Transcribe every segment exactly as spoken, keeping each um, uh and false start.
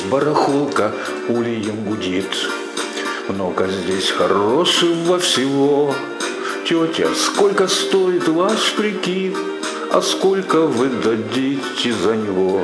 барахолка ульем гудит. Много здесь хорошего всего. Тетя, сколько стоит ваш прикид, а сколько вы дадите за него?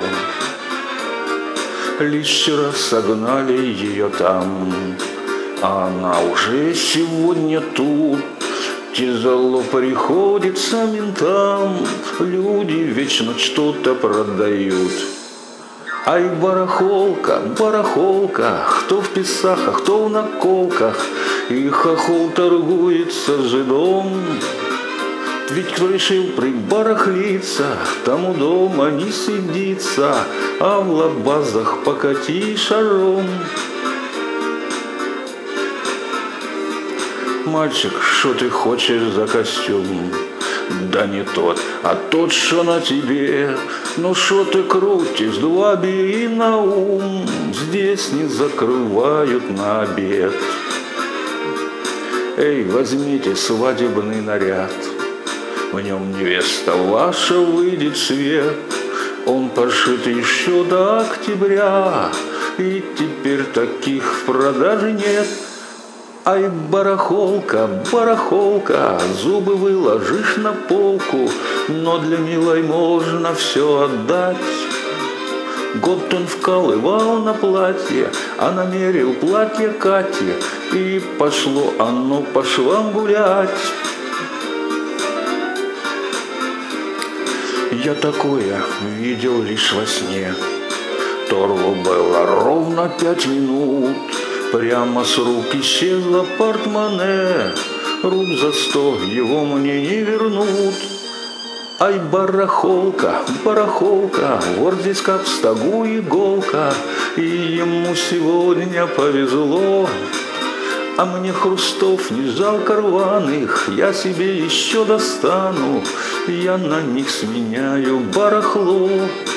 Лишь вчера согнали ее там, а она уже сегодня тут. Тяжело приходится ментам, люди вечно что-то продают. Ай, барахолка, барахолка, кто в писах, а кто в наколках, и хохол торгуется жидом. Ведь кто решил прибарахлиться, тому дома не сидится, а в лабазах покати шаром. Мальчик, что ты хочешь за костюм? Да не тот, а тот, что на тебе. Ну что ты крутишь, два бери на ум, здесь не закрывают на обед. Эй, возьмите свадебный наряд, в нем невеста ваша выйдет в свет. Он пошит еще до октября, и теперь таких в продаже нет. Ай, барахолка, барахолка, зубы выложишь на полку, но для милой можно все отдать. Год он вкалывал на платье, а намерил платье Кате, и пошло оно по швам гулять. Я такое видел лишь во сне. Торгу было ровно пять минут. Прямо с рук исчезло портмоне, рук за сто его мне не вернут. Ай, барахолка, барахолка, вот здесь как в стогу иголка, и ему сегодня повезло. А мне хрустов не жалко рваных, я себе еще достану, я на них сменяю барахло.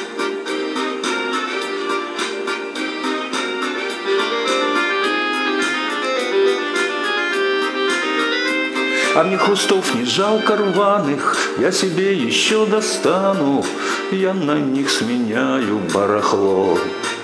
А мне хрустов не жалко рваных, я себе еще достану, я на них сменяю барахло.